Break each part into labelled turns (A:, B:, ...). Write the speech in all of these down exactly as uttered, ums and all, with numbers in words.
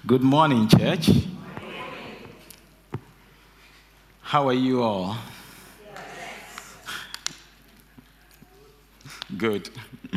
A: Good morning, church. How are you all? Good.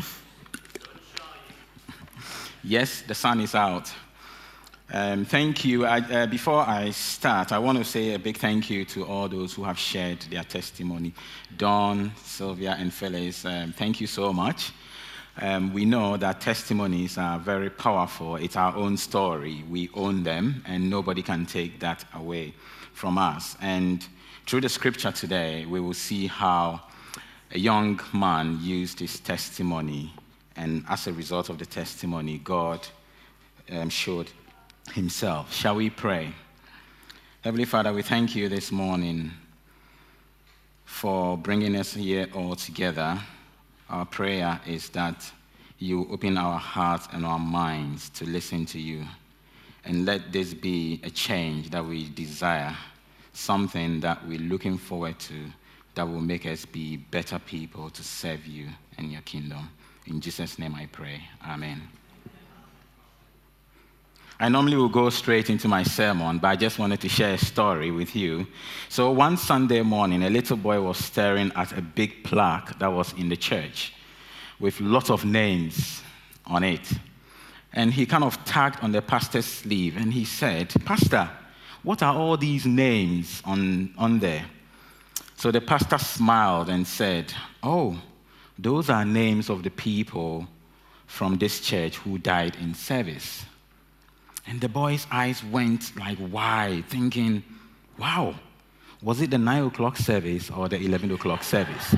A: Yes, the sun is out. Um, thank you. I, uh, before I start, I want to say a big thank you to all those who have shared their testimony. Dawn, Sylvia, and Phyllis, um, thank you so much. Um, we know that testimonies are very powerful. It's our own story. We own them, and nobody can take that away from us. And through the scripture today, we will see how a young man used his testimony, and as a result of the testimony, God um, showed himself. Shall we pray? Heavenly Father, we thank you this morning for bringing us here all together. Our prayer is that you open our hearts and our minds to listen to you. And let this be a change that we desire, something that we're looking forward to, that will make us be better people to serve you and your kingdom. In Jesus' name I pray. Amen. I normally will go straight into my sermon, but I just wanted to share a story with you. So one Sunday morning, a little boy was staring at a big plaque that was in the church with lots of names on it. And he kind of tagged on the pastor's sleeve, and he said, "Pastor, what are all these names on, on there?" So the pastor smiled and said, "Oh, those are names of the people from this church who died in service." And the boy's eyes went like wide, thinking, wow, was it the nine o'clock service or the eleven o'clock service?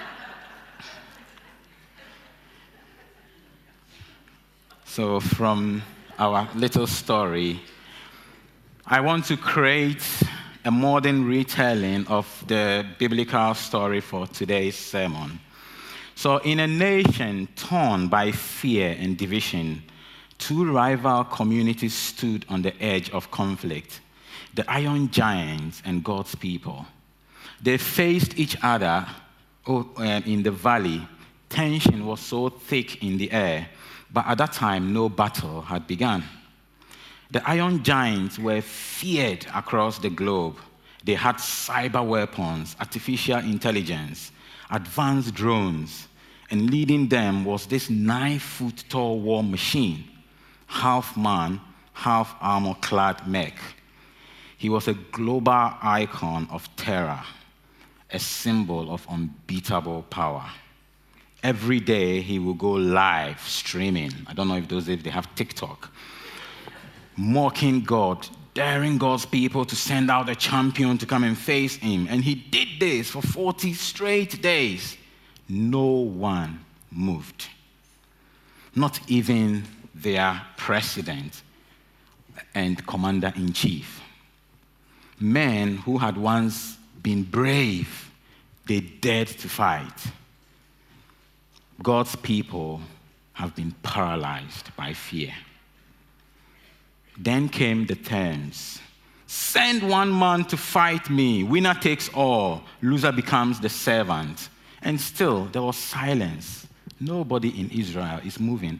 A: So from our little story, I want to create a modern retelling of the biblical story for today's sermon. So in a nation torn by fear and division, two rival communities stood on the edge of conflict, the Iron Giants and God's people. They faced each other in the valley. Tension was so thick in the air, but at that time, no battle had begun. The Iron Giants were feared across the globe. They had cyber weapons, artificial intelligence, advanced drones, and leading them was this nine-foot-tall war machine, half man, half armor-clad mech. He was a global icon of terror, a symbol of unbeatable power. Every day he would go live streaming. I don't know if those days they have TikTok. Mocking God, daring God's people to send out a champion to come and face him. And he did this for forty straight days. No one moved. Not even their president and commander-in-chief. Men who had once been brave, they dared to fight. God's people have been paralyzed by fear. Then came the terms. Send one man to fight me. Winner takes all. Loser becomes the servant. And still, there was silence. Nobody in Israel is moving.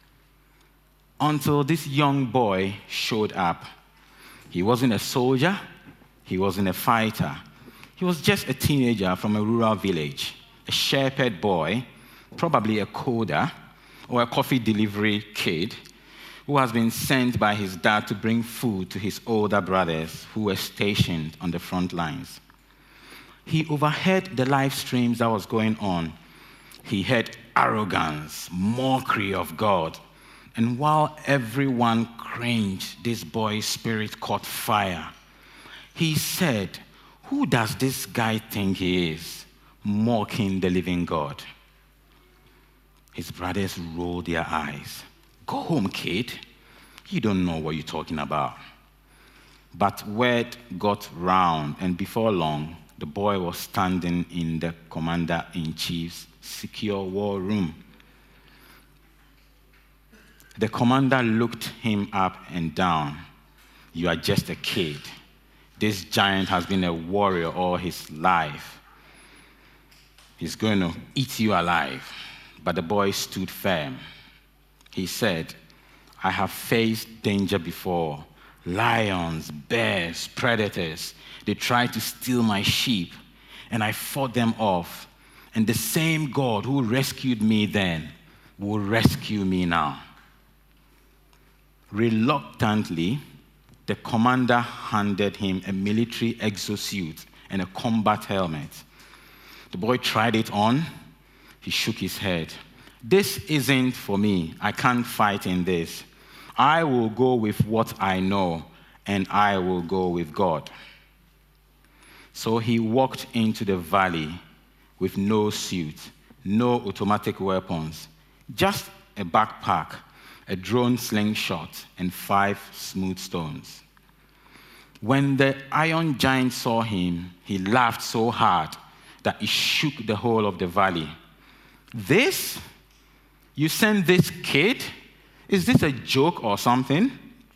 A: Until this young boy showed up. He wasn't a soldier. He wasn't a fighter. He was just a teenager from a rural village, a shepherd boy, probably a coder or a coffee delivery kid who has been sent by his dad to bring food to his older brothers who were stationed on the front lines. He overheard the live streams that was going on. He heard arrogance, mockery of God. And while everyone cringed, this boy's spirit caught fire. He said, "Who does this guy think he is, mocking the living God?" His brothers rolled their eyes. "Go home, kid. You don't know what you're talking about." But word got round, and before long, the boy was standing in the commander-in-chief's secure war room. The commander looked him up and down. "You are just a kid. This giant has been a warrior all his life. He's going to eat you alive." But the boy stood firm. He said, I have faced danger before. Lions, bears, predators, they tried to steal my sheep, and I fought them off. And the same God who rescued me then will rescue me now. Reluctantly, the commander handed him a military exosuit and a combat helmet. The boy tried it on. He shook his head. This isn't for me. I can't fight in this. I will go with what I know, and I will go with God. So he walked into the valley with no suit, no automatic weapons, just a backpack, a drone slingshot, and five smooth stones. When the iron giant saw him, he laughed so hard that it shook the whole of the valley. This? You sent this kid? Is this a joke or something?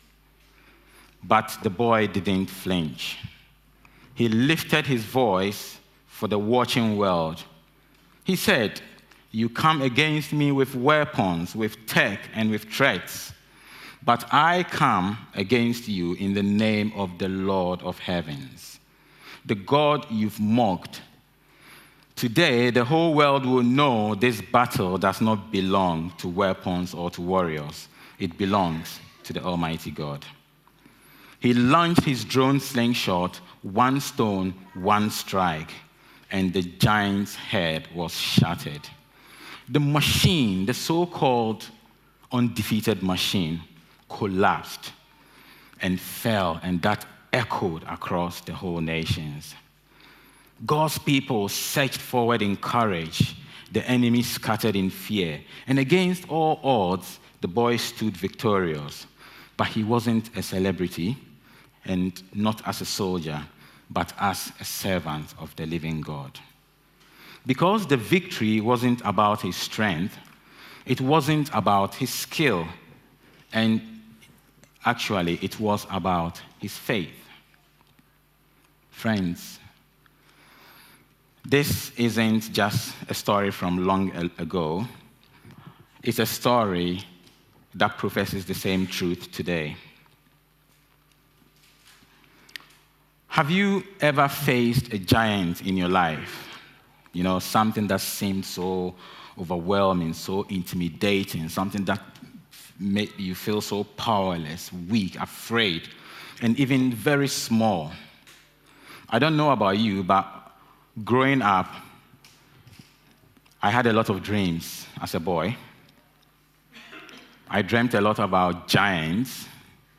A: But the boy didn't flinch. He lifted his voice for the watching world. He said, "You come against me with weapons, with tech, and with threats. But I come against you in the name of the Lord of heavens, the God you've mocked. Today, the whole world will know this battle does not belong to weapons or to warriors. It belongs to the Almighty God." He launched his drone slingshot, one stone, one strike, and the giant's head was shattered. The machine, the so-called undefeated machine, collapsed and fell, and that echoed across the whole nations. God's people surged forward in courage. The enemy scattered in fear. And against all odds, the boy stood victorious. But he wasn't a celebrity, and not as a soldier, but as a servant of the living God. Because the victory wasn't about his strength, it wasn't about his skill, and actually, it was about his faith. Friends, this isn't just a story from long ago. It's a story that professes the same truth today. Have you ever faced a giant in your life? You know, something that seemed so overwhelming, so intimidating, something that made you feel so powerless, weak, afraid, and even very small. I don't know about you, but growing up, I had a lot of dreams as a boy. I dreamt a lot about giants.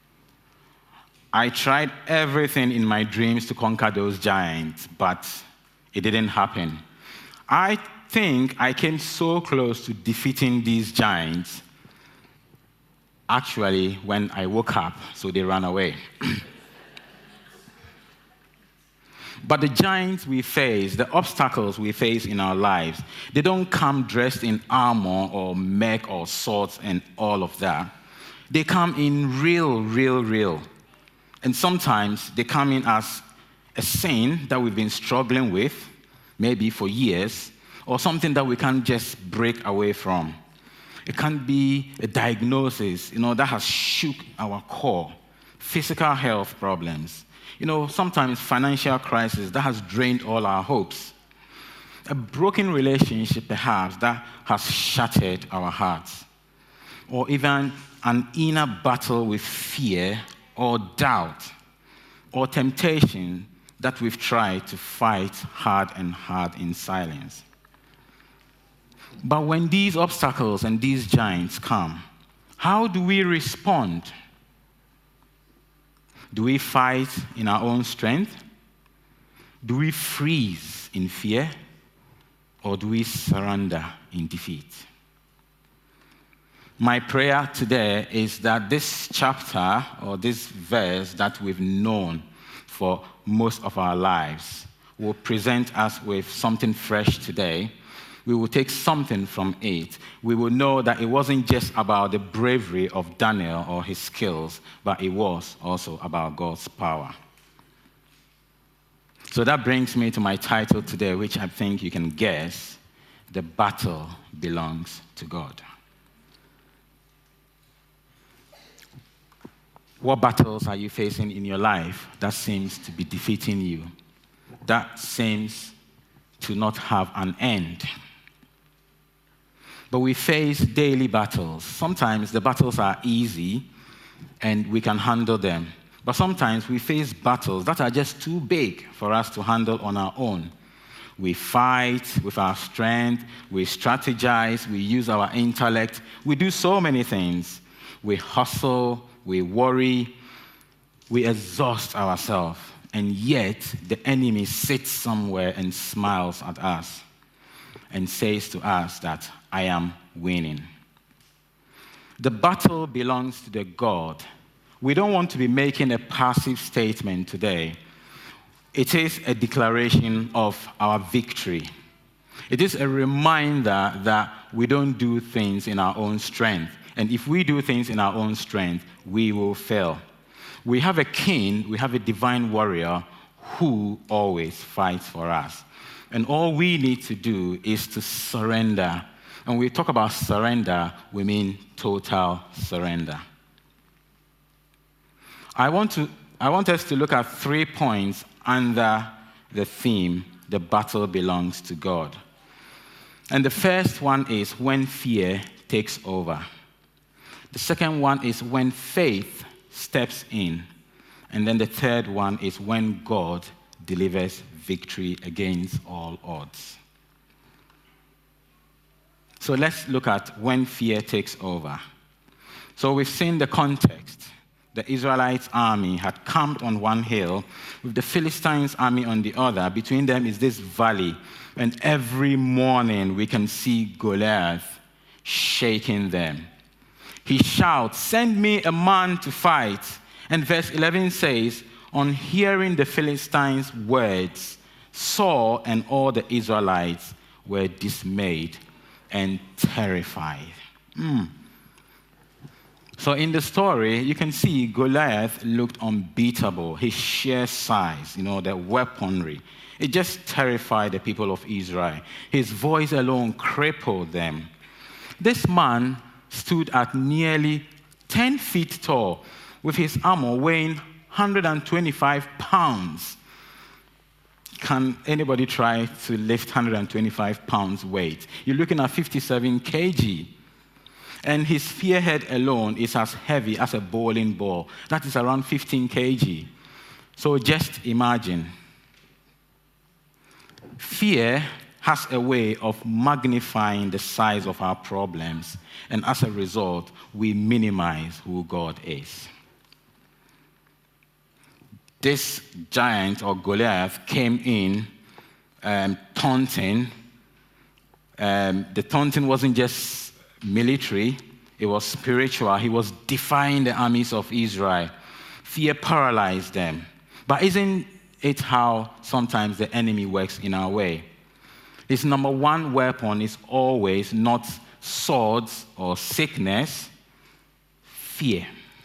A: I tried everything in my dreams to conquer those giants, but it didn't happen. I think I came so close to defeating these giants, actually, when I woke up, so they ran away. But the giants we face, the obstacles we face in our lives, they don't come dressed in armor or mech or swords and all of that. They come in real, real, real. And sometimes they come in as a sin that we've been struggling with, maybe for years, or something that we can't just break away from. It can be a diagnosis, you know, that has shook our core, physical health problems, you know, sometimes financial crisis that has drained all our hopes, a broken relationship perhaps that has shattered our hearts, or even an inner battle with fear or doubt, or temptation that we've tried to fight hard and hard in silence. But when these obstacles and these giants come, how do we respond? Do we fight in our own strength? Do we freeze in fear? Or do we surrender in defeat? My prayer today is that this chapter or this verse that we've known for most of our lives will present us with something fresh today. We will take something from it. We will know that it wasn't just about the bravery of Daniel or his skills, but it was also about God's power. So that brings me to my title today, which I think you can guess: The Battle Belongs to God. What battles are you facing in your life that seems to be defeating you? That seems to not have an end. But we face daily battles. Sometimes the battles are easy and we can handle them. But sometimes we face battles that are just too big for us to handle on our own. We fight with our strength, we strategize, we use our intellect, we do so many things. We hustle, we worry, we exhaust ourselves, and yet the enemy sits somewhere and smiles at us and says to us that I am winning. The battle belongs to the God. We don't want to be making a passive statement today. It is a declaration of our victory. It is a reminder that we don't do things in our own strength. And if we do things in our own strength, we will fail. We have a king, we have a divine warrior who always fights for us. And all we need to do is to surrender. And when we talk about surrender, we mean total surrender. I want to, I want us to look at three points under the theme, the battle belongs to God. And the first one is when fear takes over. The second one is when faith steps in. And then the third one is when God delivers victory against all odds. So let's look at when fear takes over. So we've seen the context. The Israelites' army had camped on one hill with the Philistines' army on the other. Between them is this valley. And every morning we can see Goliath shaking them. He shouts, "Send me a man to fight." And verse eleven says, on hearing the Philistines' words, Saul and all the Israelites were dismayed and terrified. Mm. So in the story, you can see Goliath looked unbeatable. His sheer size, you know, the weaponry, it just terrified the people of Israel. His voice alone crippled them. This man stood at nearly ten feet tall with his armor weighing one hundred twenty-five pounds. Can anybody try to lift one hundred twenty-five pounds weight? You're looking at fifty-seven kilograms. And his spearhead alone is as heavy as a bowling ball. That is around fifteen kilograms. So just imagine. Fear has a way of magnifying the size of our problems. And as a result, we minimize who God is. This giant, or Goliath, came in um, taunting. Um, the taunting wasn't just military, it was spiritual. He was defying the armies of Israel. Fear paralyzed them. But isn't it how sometimes the enemy works in our way? His number one weapon is always not swords or sickness, fear.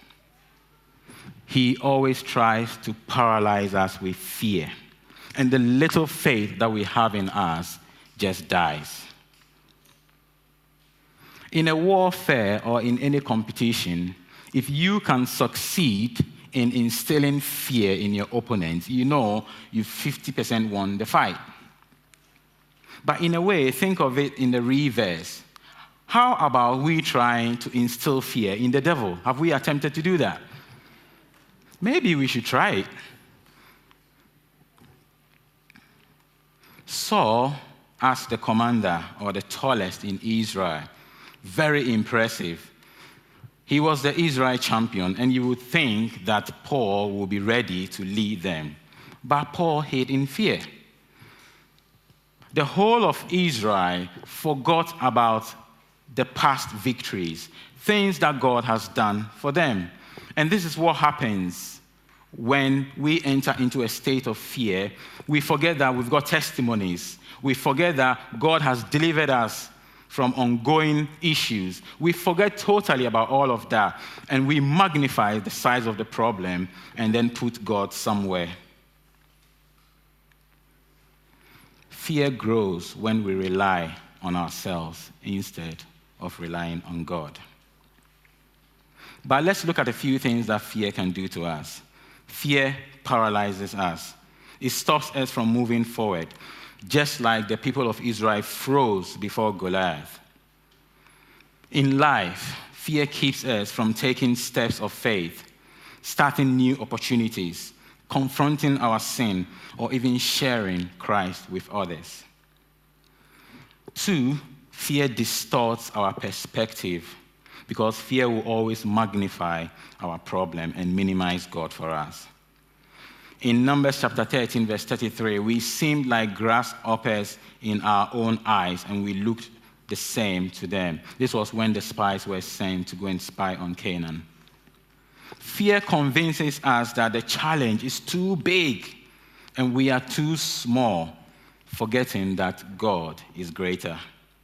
A: He always tries to paralyze us with fear. And the little faith that we have in us just dies. In a warfare or in any competition, if you can succeed in instilling fear in your opponent, you know you've fifty percent won the fight. But in a way, think of it in the reverse. How about we trying to instill fear in the devil? Have we attempted to do that? Maybe we should try it. Saul, as the commander or the tallest in Israel, very impressive. He was the Israel champion, and you would think that Paul would be ready to lead them. But Paul hid in fear. The whole of Israel forgot about the past victories, things that God has done for them. And this is what happens when we enter into a state of fear. We forget that we've got testimonies. We forget that God has delivered us from ongoing issues. We forget totally about all of that, and we magnify the size of the problem and then put God somewhere. Fear grows when we rely on ourselves instead of relying on God. But let's look at a few things that fear can do to us. Fear paralyzes us. It stops us from moving forward, just like the people of Israel froze before Goliath. In life, fear keeps us from taking steps of faith, starting new opportunities, confronting our sin, or even sharing Christ with others. Two, fear distorts our perspective because fear will always magnify our problem and minimize God for us. In Numbers chapter thirteen, verse thirty-three, we seemed like grasshoppers in our own eyes, and we looked the same to them. This was when the spies were sent to go and spy on Canaan. Fear convinces us that the challenge is too big and we are too small, forgetting that God is greater.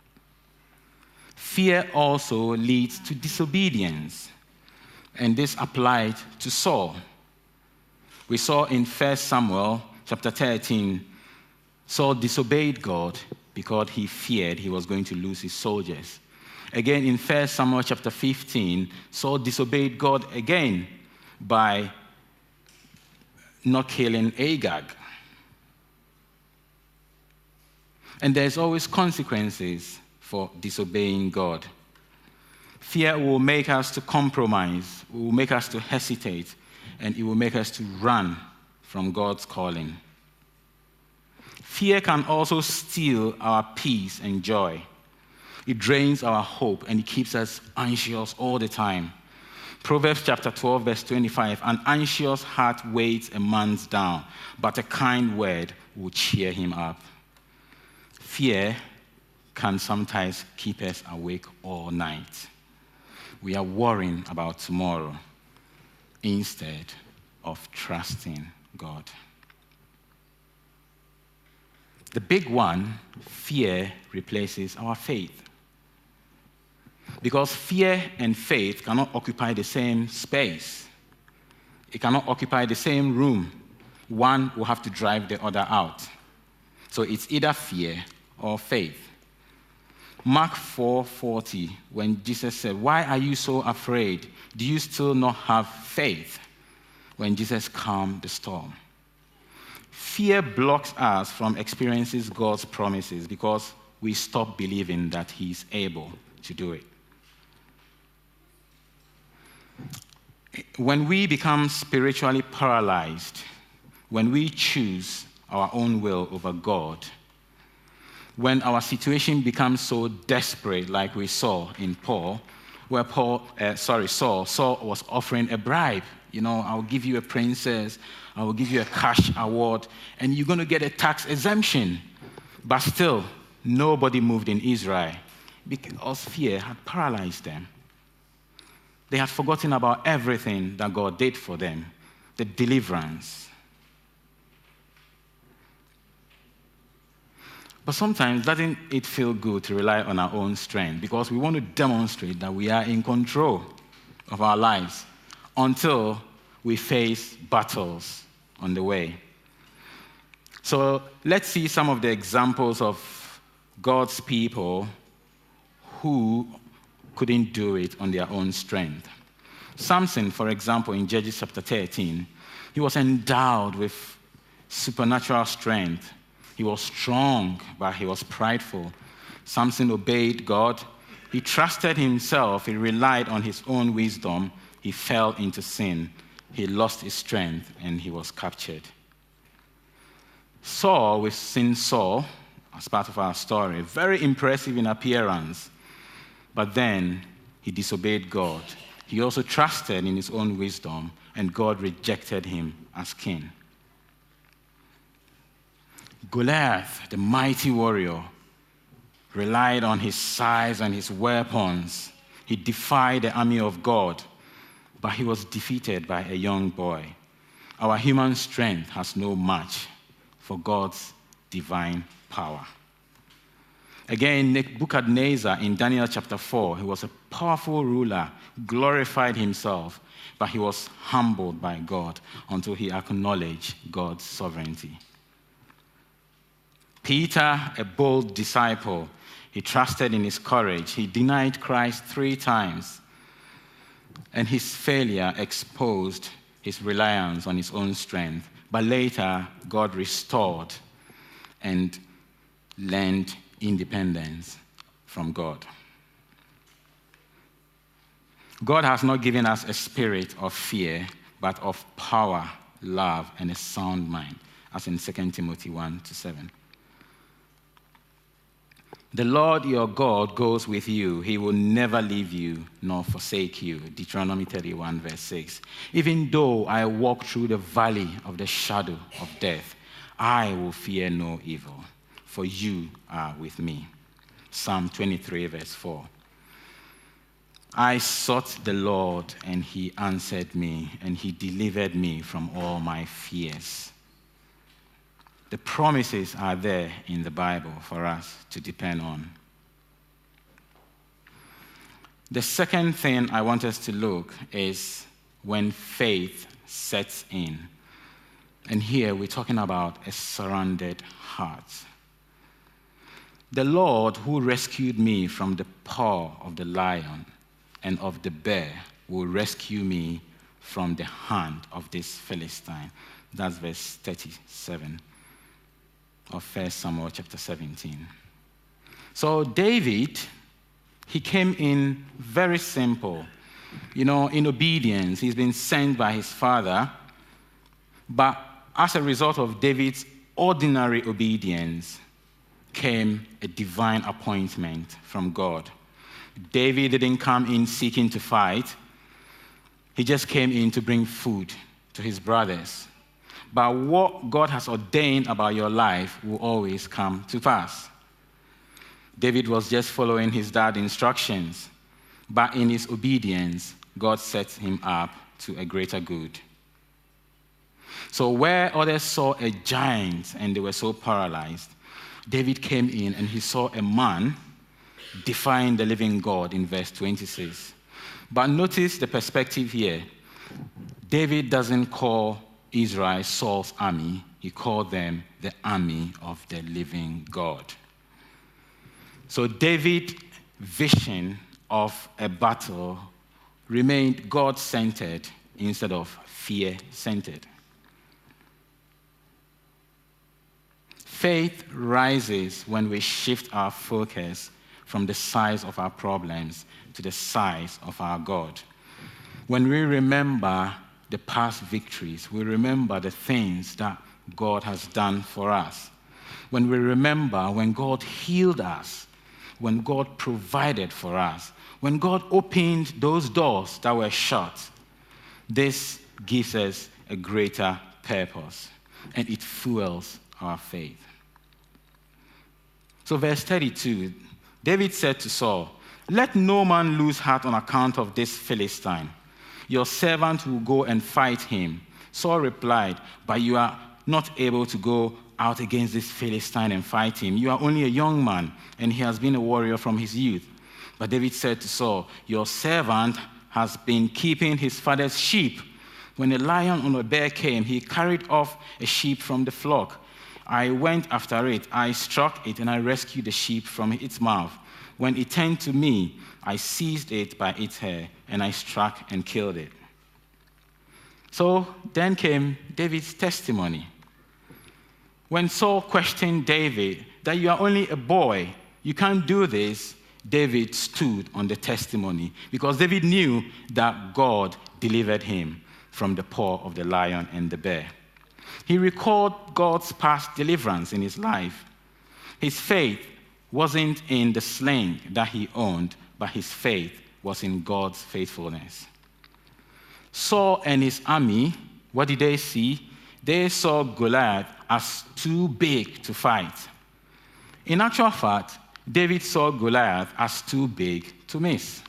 A: Fear also leads to disobedience, and this applied to Saul. We saw in First Samuel chapter thirteen, Saul disobeyed God because he feared he was going to lose his soldiers. Again, in First Samuel chapter fifteen, Saul disobeyed God again by not killing Agag. And there's always consequences for disobeying God. Fear will make us to compromise, it will make us to hesitate, and it will make us to run from God's calling. Fear can also steal our peace and joy. It drains our hope and it keeps us anxious all the time. Proverbs chapter twelve, verse twenty-five, an anxious heart weighs a man's down, but a kind word will cheer him up. Fear can sometimes keep us awake all night. We are worrying about tomorrow instead of trusting God. The big one, fear replaces our faith. Because fear and faith cannot occupy the same space. It cannot occupy the same room. One will have to drive the other out. So it's either fear or faith. Mark four forty, when Jesus said, "Why are you so afraid? Do you still not have faith?" When Jesus calmed the storm. Fear blocks us from experiencing God's promises because we stop believing that He's able to do it. When we become spiritually paralyzed, when we choose our own will over God, when our situation becomes so desperate, like we saw in Paul, where Paul, uh, sorry, Saul, Saul was offering a bribe. You know, I'll give you a princess, I will give you a cash award, and you're going to get a tax exemption. But still, nobody moved in Israel because fear had paralyzed them. They had forgotten about everything that God did for them, the deliverance. But sometimes doesn't it feel good to rely on our own strength because we want to demonstrate that we are in control of our lives until we face battles on the way. So let's see some of the examples of God's people who couldn't do it on their own strength. Samson, for example, in Judges chapter thirteen, he was endowed with supernatural strength. He was strong, but he was prideful. Samson obeyed God. He trusted himself. He relied on his own wisdom. He fell into sin. He lost his strength, and he was captured. Saul, we've seen Saul as part of our story, very impressive in appearance. But then he disobeyed God. He also trusted in his own wisdom, and God rejected him as king. Goliath, the mighty warrior, relied on his size and his weapons. He defied the army of God, but he was defeated by a young boy. Our human strength has no match for God's divine power. Again, Nebuchadnezzar in Daniel chapter four, he was a powerful ruler, glorified himself, but he was humbled by God until he acknowledged God's sovereignty. Peter, a bold disciple, he trusted in his courage. He denied Christ three times. And his failure exposed his reliance on his own strength. But later, God restored and learned independence from God. God has not given us a spirit of fear, but of power, love, and a sound mind, as in Second Timothy one to seven. The Lord your God goes with you. He will never leave you nor forsake you. Deuteronomy thirty-one, verse six. Even though I walk through the valley of the shadow of death, I will fear no evil, for you are with me. Psalm twenty-three, verse four. I sought the Lord, and he answered me, and he delivered me from all my fears. The promises are there in the Bible for us to depend on. The second thing I want us to look is when faith sets in. And here we're talking about a surrendered heart. The Lord who rescued me from the paw of the lion and of the bear will rescue me from the hand of this Philistine. That's verse thirty-seven. Of First Samuel chapter seventeen. So David, he came in very simple, you know, in obedience. He's been sent by his father, but as a result of David's ordinary obedience came a divine appointment from God. David didn't come in seeking to fight. He just came in to bring food to his brothers. But what God has ordained about your life will always come to pass. David was just following his dad's instructions, but in his obedience, God set him up to a greater good. So where others saw a giant and they were so paralyzed, David came in and he saw a man defying the living God in verse twenty-six. But notice the perspective here. David doesn't call Israel Saul's army. He called them the army of the living God. So David's vision of a battle remained God-centered instead of fear-centered. Faith rises when we shift our focus from the size of our problems to the size of our God. When we remember the past victories, we remember the things that God has done for us. When we remember when God healed us, when God provided for us, when God opened those doors that were shut, this gives us a greater purpose, and it fuels our faith. So verse thirty-two, David said to Saul, "Let no man lose heart on account of this Philistine. Your servant will go and fight him." Saul replied, "But you are not able to go out against this Philistine and fight him. You are only a young man, and he has been a warrior from his youth." But David said to Saul, "Your servant has been keeping his father's sheep. When a lion or a bear came, he carried off a sheep from the flock. I went after it, I struck it, and I rescued the sheep from its mouth. When it turned to me, I seized it by its hair, and I struck and killed it." So then came David's testimony. When Saul questioned David that you are only a boy, you can't do this, David stood on the testimony because David knew that God delivered him from the paw of the lion and the bear. He recalled God's past deliverance in his life. His faith wasn't in the sling that he owned, but his faith was in God's faithfulness. Saul and his army, what did they see? They saw Goliath as too big to fight. In actual fact, David saw Goliath as too big to miss.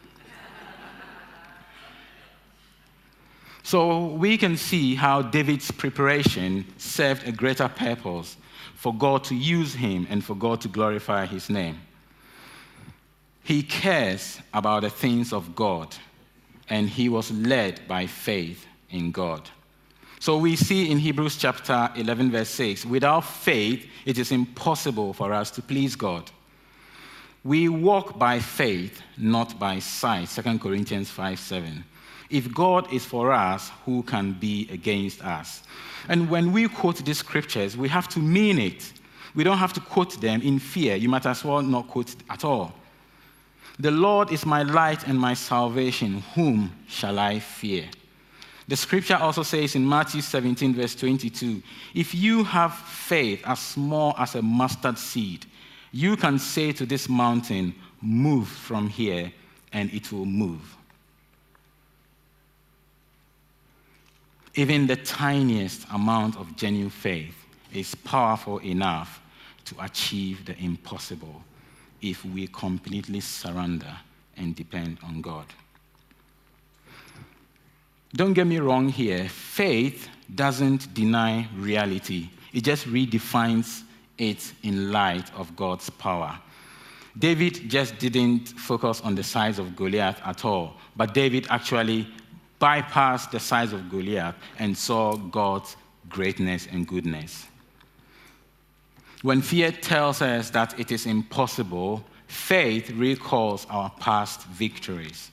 A: So we can see how David's preparation served a greater purpose for God to use him and for God to glorify his name. He cares about the things of God, and he was led by faith in God. So we see in Hebrews chapter eleven, verse six, without faith, it is impossible for us to please God. We walk by faith, not by sight. Second Corinthians five seven. If God is for us, who can be against us? And when we quote these scriptures, we have to mean it. We don't have to quote them in fear. You might as well not quote at all. The Lord is my light and my salvation. Whom shall I fear? The scripture also says in Matthew seventeen, verse twenty-two, if you have faith as small as a mustard seed, you can say to this mountain, move from here, and it will move. Even the tiniest amount of genuine faith is powerful enough to achieve the impossible if we completely surrender and depend on God. Don't get me wrong here. Faith doesn't deny reality. It just redefines it in light of God's power. David just didn't focus on the size of Goliath at all, but David actually bypassed the size of Goliath and saw God's greatness and goodness. When fear tells us that it is impossible, faith recalls our past victories.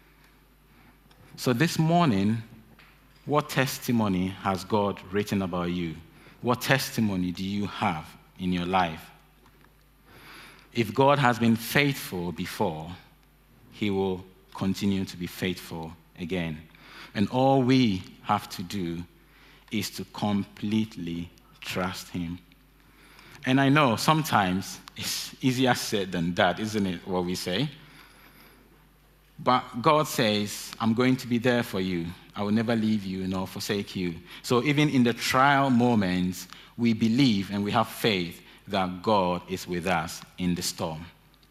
A: So this morning, what testimony has God written about you? What testimony do you have in your life? If God has been faithful before, he will continue to be faithful again. And all we have to do is to completely trust him. And I know sometimes it's easier said than that, isn't it, what we say? But God says, I'm going to be there for you. I will never leave you nor forsake you. So even in the trial moments, we believe and we have faith that God is with us in the storm.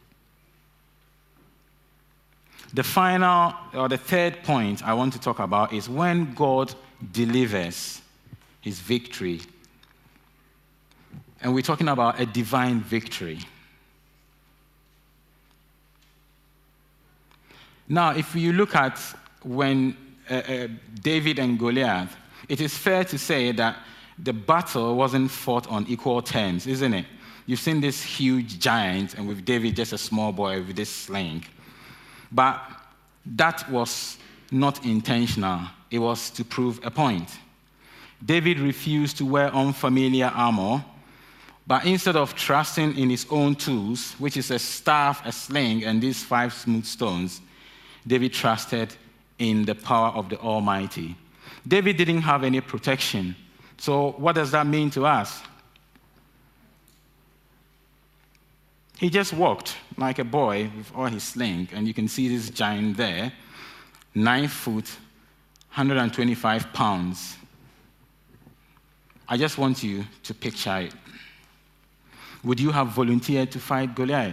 A: The final, or the third point I want to talk about is when God delivers his victory. And we're talking about a divine victory. Now, if you look at when uh, uh, David and Goliath, it is fair to say that the battle wasn't fought on equal terms, isn't it? You've seen this huge giant, and with David just a small boy with this sling. But that was not intentional. It was to prove a point. David refused to wear unfamiliar armor, but instead of trusting in his own tools, which is a staff, a sling, and these five smooth stones, David trusted in the power of the Almighty. David didn't have any protection. So what does that mean to us? He just walked like a boy with all his sling, and you can see this giant there, nine foot, one hundred twenty-five pounds. I just want you to picture it. Would you have volunteered to fight Goliath?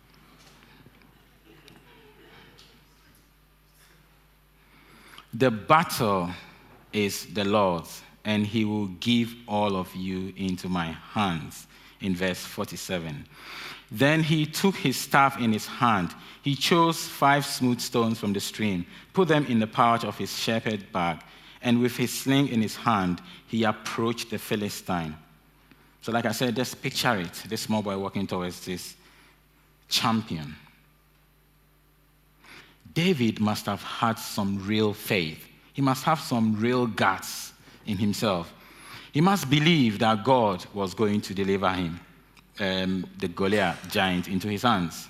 A: The battle is the Lord's, and he will give all of you into my hands, in verse forty-seven. Then he took his staff in his hand. He chose five smooth stones from the stream, put them in the pouch of his shepherd bag, and with his sling in his hand, he approached the Philistine. So like I said, just picture it, this small boy walking towards this champion. David must have had some real faith. He must have some real guts in himself. He must believe that God was going to deliver him, um, the Goliath giant, into his hands.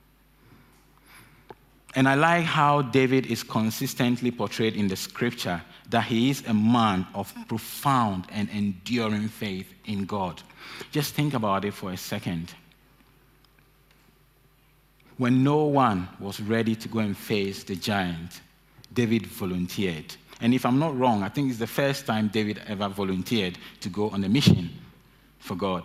A: And I like how David is consistently portrayed in the scripture, that he is a man of profound and enduring faith in God. Just think about it for a second. When no one was ready to go and face the giant, David volunteered. And if I'm not wrong, I think it's the first time David ever volunteered to go on a mission for God.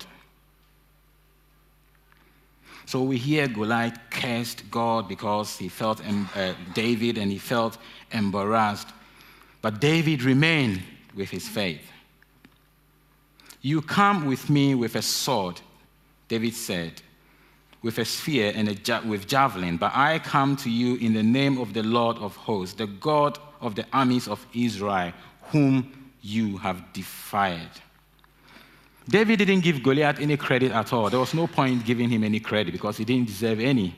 A: So we hear Goliath cursed God because he felt uh, David and he felt embarrassed. But David remained with his faith. You come with me with a sword, David said, with a spear and a ja- with javelin, but I come to you in the name of the Lord of hosts, the God of the armies of Israel, whom you have defied. David didn't give Goliath any credit at all. There was no point giving him any credit because he didn't deserve any.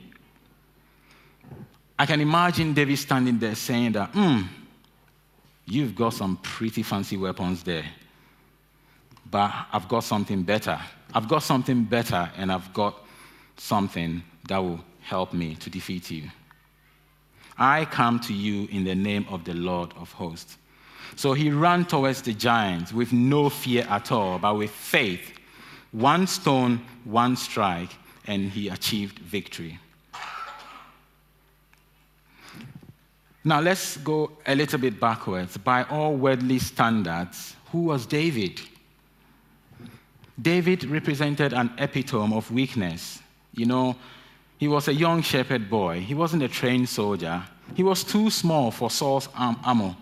A: I can imagine David standing there saying that, hmm, you've got some pretty fancy weapons there, but I've got something better. I've got something better, and I've got something that will help me to defeat you. I come to you in the name of the Lord of hosts. So he ran towards the giant with no fear at all, but with faith. One stone, one strike, and he achieved victory. Now let's go a little bit backwards. By all worldly standards, who was David? David represented an epitome of weakness. You know, he was a young shepherd boy. He wasn't a trained soldier. He was too small for Saul's armor.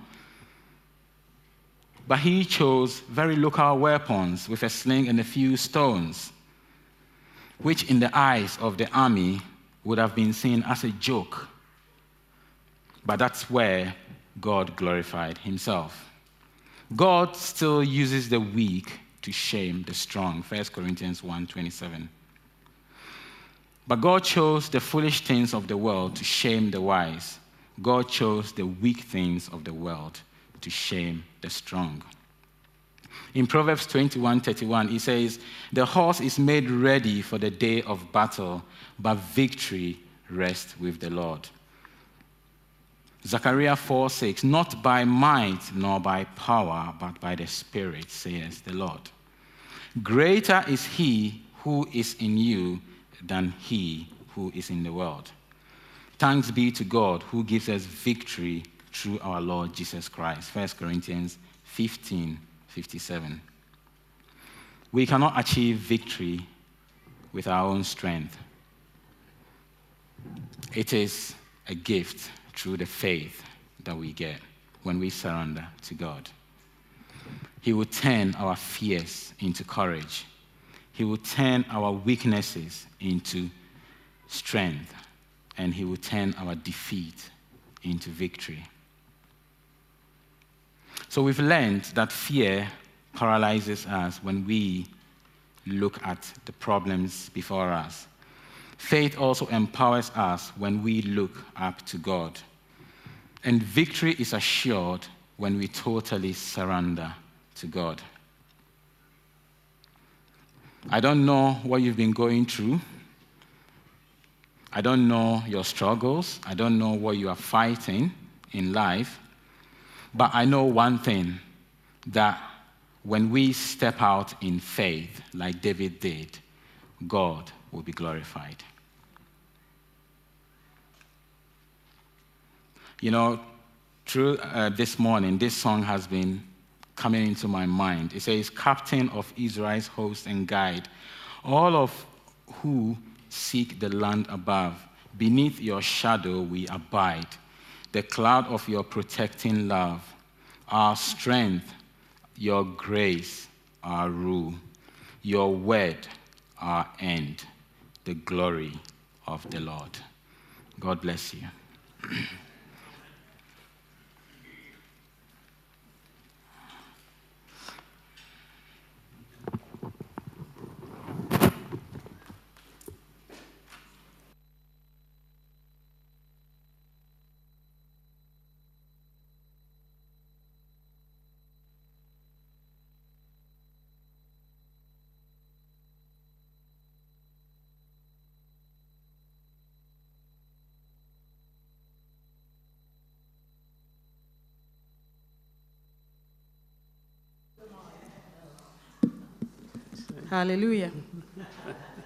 A: But he chose very local weapons with a sling and a few stones, which in the eyes of the army would have been seen as a joke. But that's where God glorified himself. God still uses the weak to shame the strong. First Corinthians one twenty-seven. But God chose the foolish things of the world to shame the wise. God chose the weak things of the world to shame the strong. In Proverbs twenty-one thirty-one, he says, the horse is made ready for the day of battle, but victory rests with the Lord. Zechariah four six, not by might nor by power, but by the Spirit, says the Lord. Greater is he who is in you than he who is in the world. Thanks be to God who gives us victory through our Lord Jesus Christ. First Corinthians fifteen fifty-seven. We cannot achieve victory with our own strength. It is a gift through the faith that we get when we surrender to God. He will turn our fears into courage. He will turn our weaknesses into strength. And he will turn our defeat into victory. So we've learned that fear paralyzes us when we look at the problems before us. Faith also empowers us when we look up to God. And victory is assured when we totally surrender to God. I don't know what you've been going through. I don't know your struggles. I don't know what you are fighting in life. But I know one thing, that when we step out in faith, like David did, God will be glorified. You know, through uh, this morning, this song has been coming into my mind. It says, Captain of Israel's host and guide, all of who seek the land above, beneath your shadow we abide, the cloud of your protecting love, our strength, your grace, our rule, your word, our end, the glory of the Lord. God bless you.
B: Hallelujah.